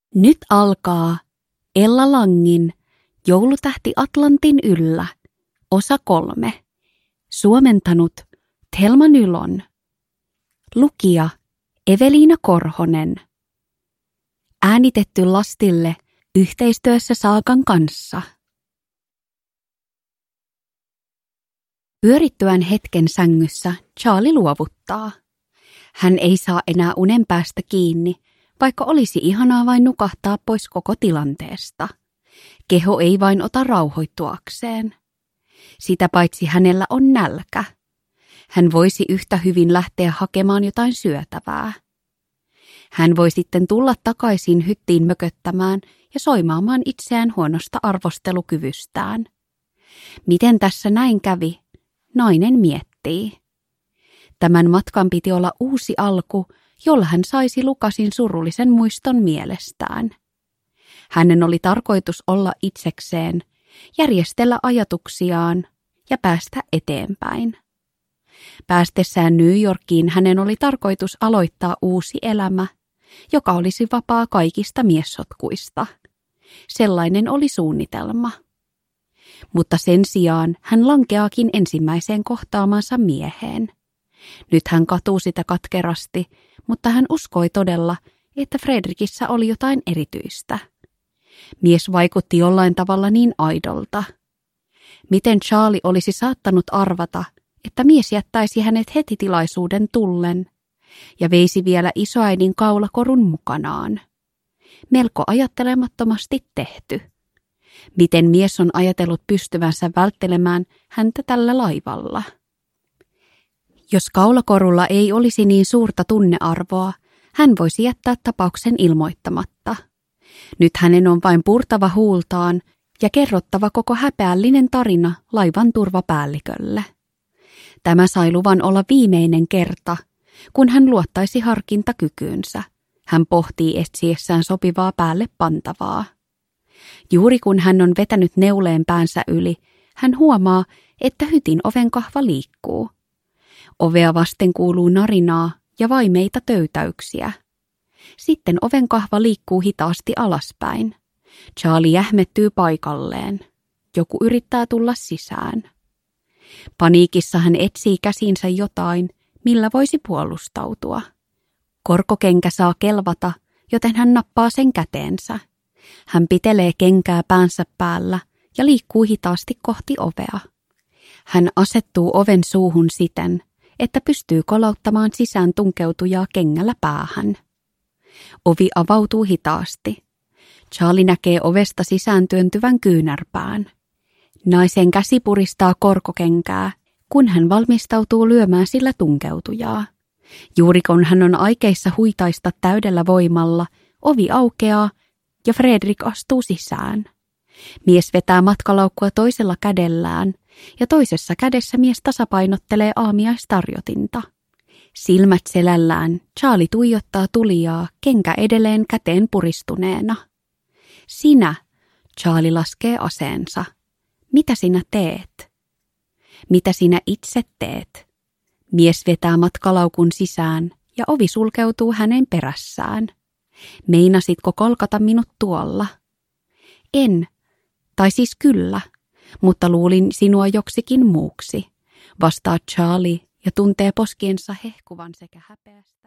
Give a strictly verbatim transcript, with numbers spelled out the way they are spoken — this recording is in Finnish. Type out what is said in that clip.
Nyt alkaa Ella Langin Joulutähti Atlantin yllä, osa kolme. Suomentanut Thelma Nylon. Lukija Eveliina Korhonen. Äänitetty lastille yhteistyössä Saagan kanssa. Pyörittyään hetken sängyssä Charlie luovuttaa. Hän ei saa enää unen päästä kiinni, vaikka olisi ihanaa vain nukahtaa pois koko tilanteesta. Keho ei vain ota rauhoittuakseen. Sitä paitsi hänellä on nälkä. Hän voisi yhtä hyvin lähteä hakemaan jotain syötävää. Hän voi sitten tulla takaisin hyttiin mököttämään ja soimaamaan itseään huonosta arvostelukyvystään. Miten tässä näin kävi? Nainen miettii. Tämän matkan piti olla uusi alku, jolla hän saisi Lukasin surullisen muiston mielestään. Hänen oli tarkoitus olla itsekseen, järjestellä ajatuksiaan ja päästä eteenpäin. Päästessään New Yorkiin hänen oli tarkoitus aloittaa uusi elämä, joka olisi vapaa kaikista miessotkuista. Sellainen oli suunnitelma. Mutta sen sijaan hän lankeaakin ensimmäiseen kohtaamansa mieheen. Nyt hän katuu sitä katkerasti, mutta hän uskoi todella, että Fredrikissä oli jotain erityistä. Mies vaikutti jollain tavalla niin aidolta. Miten Charlie olisi saattanut arvata, että mies jättäisi hänet heti tilaisuuden tullen ja veisi vielä isoäidin kaulakorun mukanaan? Melko ajattelemattomasti tehty. Miten mies on ajatellut pystyvänsä välttelemään häntä tällä laivalla? Jos kaulakorulla ei olisi niin suurta tunnearvoa, hän voisi jättää tapauksen ilmoittamatta. Nyt hänen on vain purtava huultaan ja kerrottava koko häpeällinen tarina laivan turvapäällikölle. Tämä sai luvan olla viimeinen kerta, kun hän luottaisi harkintakykyynsä. Hän pohtii etsiessään sopivaa päälle pantavaa. Juuri kun hän on vetänyt neuleen päänsä yli, hän huomaa, että hytin oven kahva liikkuu. Ovea vasten kuuluu narinaa ja vaimeita töytäyksiä. Sitten oven kahva liikkuu hitaasti alaspäin. Charlie jähmettyy paikalleen. Joku yrittää tulla sisään. Paniikissa hän etsii käsinsä jotain, millä voisi puolustautua. Korkokenkä saa kelvata, joten hän nappaa sen käteensä. Hän pitelee kenkää päänsä päällä ja liikkuu hitaasti kohti ovea. Hän asettuu oven suuhun siten, että pystyy kolauttamaan sisään tunkeutujaa kengällä päähän. Ovi avautuu hitaasti. Charlie näkee ovesta sisään työntyvän kyynärpään. Naisen käsi puristaa korkokenkää, kun hän valmistautuu lyömään sillä tunkeutujaa. Juuri kun hän on aikeissa huitaista täydellä voimalla, ovi aukeaa ja Fredrik astuu sisään. Mies vetää matkalaukkua toisella kädellään ja toisessa kädessä mies tasapainottelee aamiaistarjotinta. Silmät selällään Charlie tuijottaa tulijaa, kenkä edelleen käteen puristuneena. Sinä, Charlie laskee aseensa. Mitä sinä teet? Mitä sinä itse teet? Mies vetää matkalaukun sisään ja ovi sulkeutuu hänen perässään. Meinasitko kolkata minut tuolla? En, tai siis kyllä, mutta luulin sinua joksikin muuksi, vastaa Charlie ja tuntee poskiensa hehkuvan sekä häpeästä.